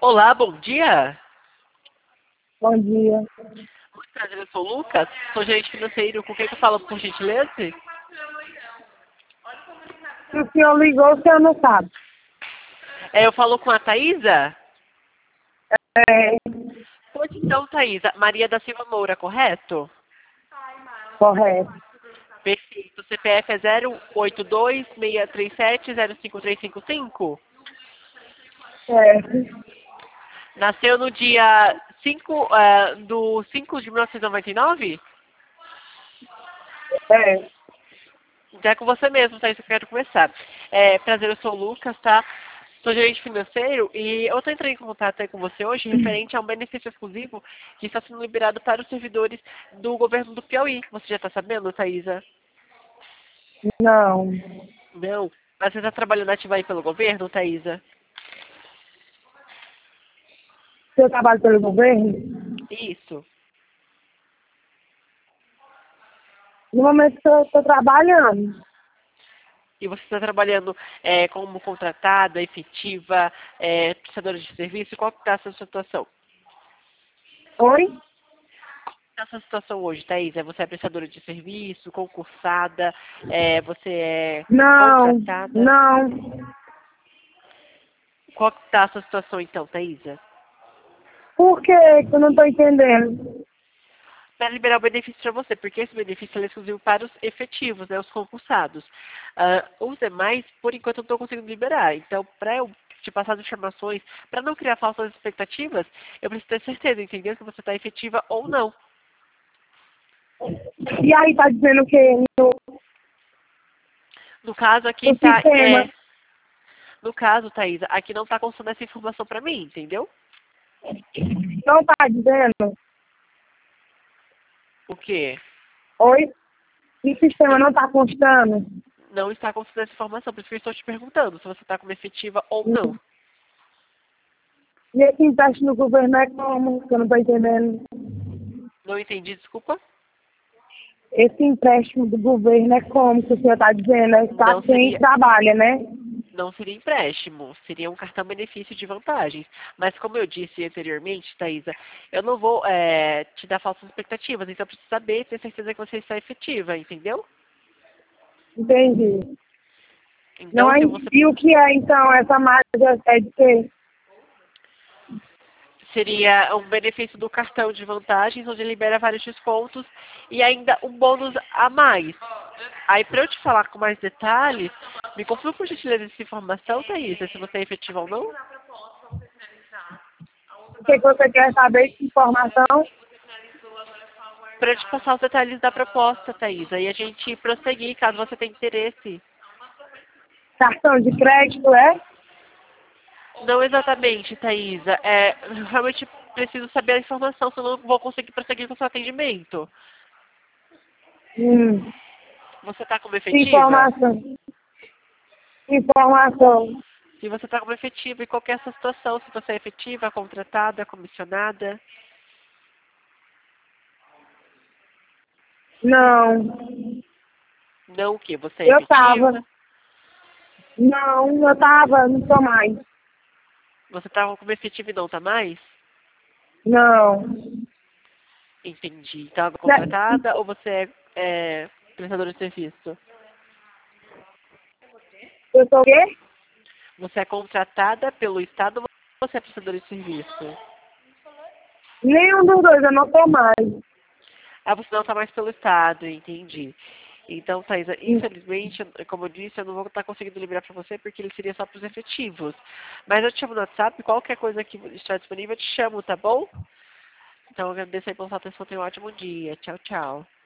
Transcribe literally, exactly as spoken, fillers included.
Olá, bom dia. Bom dia. Muito prazer, eu sou o Lucas, sou gerente financeiro. Com quem que eu falo, por gentileza? Se o senhor ligou, o senhor não sabe. É, eu falo com a Thaísa? É, Pois então, Thaísa, Maria da Silva Moura, correto? correto. Perfeito. O C P F é zero oito dois, seis três sete, zero cinco três cinco cinco. Certo. Nasceu no dia cinco eh, do cinco de mil novecentos e noventa e nove? É. Então é com você mesmo, Thaís, que eu quero começar. É, prazer, eu sou o Lucas, tá? Sou gerente financeiro e eu estou entrando em contato aí com você hoje referente a um benefício exclusivo que está sendo liberado para os servidores do governo do Piauí. Você já está sabendo, Thaísa? Não. Não. Mas você está trabalhando ativa aí pelo governo, Thaísa? O senhor trabalha pelo governo? Isso. No momento que eu estou trabalhando. E você está trabalhando é, como contratada, efetiva, é, prestadora de serviço? Qual que está a sua situação? Oi? Qual está a sua situação hoje, Thaísa? Você é prestadora de serviço, concursada, é, você é Não. contratada? Não. Qual que está a sua situação então, Thaísa? Por que que eu não estou entendendo? Para liberar o benefício para você, porque esse benefício é exclusivo para os efetivos, né, os concursados. Ah, os demais, por enquanto, eu não estou conseguindo liberar. Então, para eu te passar as informações, para não criar falsas expectativas, eu preciso ter certeza, entendeu? Que você está efetiva ou não. E aí está dizendo que no, No caso, aqui no está... sistema É, no caso, Thaisa, aqui não está constando essa informação para mim, entendeu? não está dizendo? O quê? Oi? O sistema não está constando? Não está constando essa informação, por isso que eu estou te perguntando se você está como efetiva ou não. E esse empréstimo no governo é como? Que eu não estou entendendo. Não entendi, desculpa. Esse empréstimo do governo é como que o senhor está dizendo? É para Não quem seria... trabalha, né? Não seria empréstimo, seria um cartão benefício de vantagens. Mas como eu disse anteriormente, Thaisa, eu não vou é, te dar falsas expectativas, então eu preciso saber, ter certeza que você está efetiva, entendeu? Entendi. Não Então, é, se você e o que é, então, essa marca é de quê? seria um benefício do cartão de vantagens, onde libera vários descontos e ainda um bônus a mais. Aí, para eu te falar com mais detalhes, me confirma por gentileza essa informação, Thaisa, se você é efetiva ou não. O que, que você quer saber de informação? Para eu te passar os detalhes da proposta, Thaisa, e a gente prosseguir, caso você tenha interesse. Cartão de crédito, é? Não exatamente, Thaisa. É, eu realmente preciso saber a informação, senão eu não vou conseguir prosseguir com o seu atendimento. Hum. Você está como efetiva? Informação. Informação. Se você está como efetiva, e qual que é essa situação? Se você é efetiva, contratada, comissionada? Não. Não o quê? Você é Eu tava. efetiva? Não, eu tava, não tô mais. Você estava como efetiva e não está mais? Não. Entendi. Estava Né, contratada ou você é, é prestadora de serviço? eu sou o quê? Você é contratada pelo Estado ou você é prestadora de serviço? Nenhum dos dois, eu não tô mais. Ah, você não está mais pelo Estado, entendi. Então, Thaisa, infelizmente, como eu disse, eu não vou estar conseguindo liberar para você porque ele seria só para os efetivos. Mas eu te chamo no WhatsApp, qualquer coisa que estiver disponível, eu te chamo, tá bom? Então, eu agradeço aí pela sua atenção, tenha um ótimo dia. Tchau, tchau.